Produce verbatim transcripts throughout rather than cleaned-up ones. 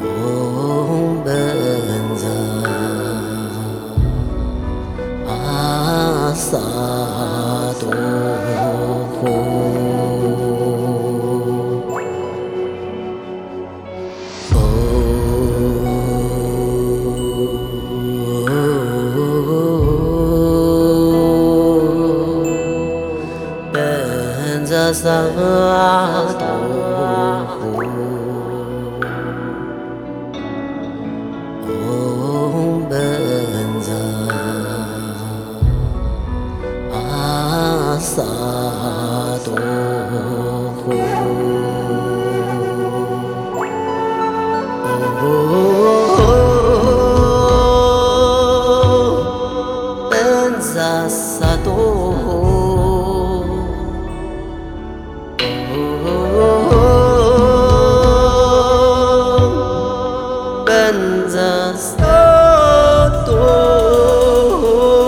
嗡本扎阿萨多吽。本扎萨多吽。嗡本扎阿萨多吽。本扎萨多吽。本扎萨多吽。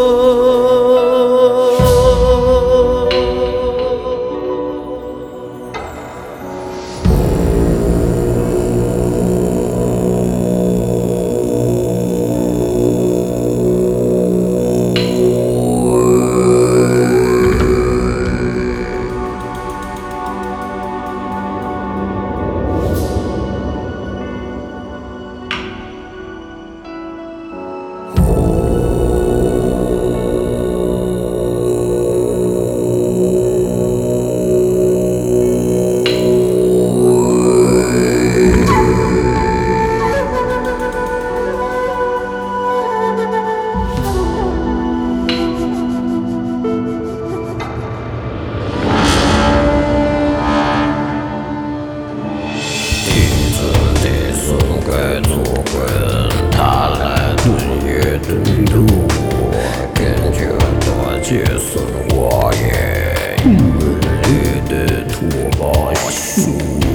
解释我也因为你的托把修，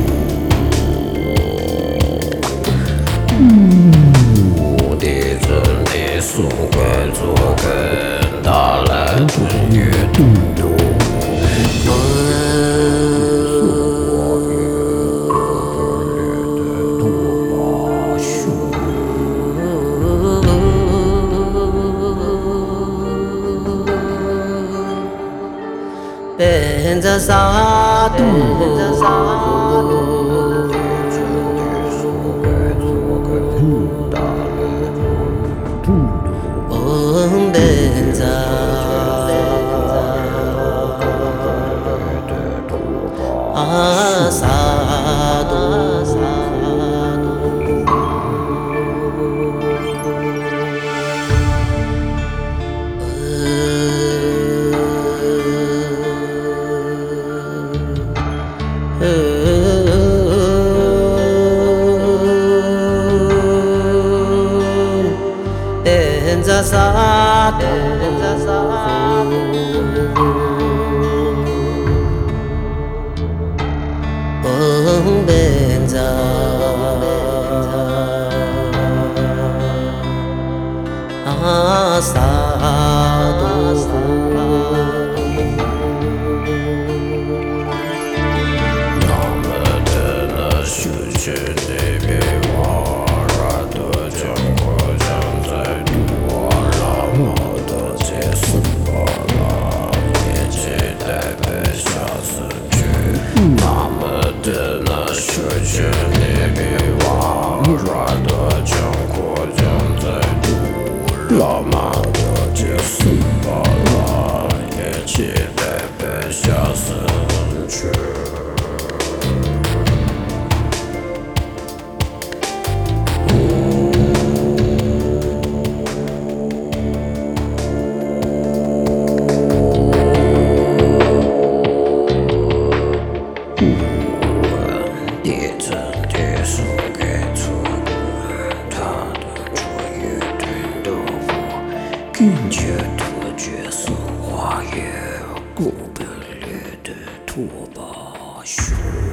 我的真的送给做跟他来顿也顿多。 本扎萨多吽。嗡本扎阿萨多吽。本扎萨多吽。嗡本扎阿萨多吽。 是那边瓦拉的江河将在多拉玛的街市巴拉，也期待被下次去。他们的那学学那边瓦拉的江河将在多拉玛的街市巴拉，也期待被下次去。并且脱绝生化也过不了的拓跋兄。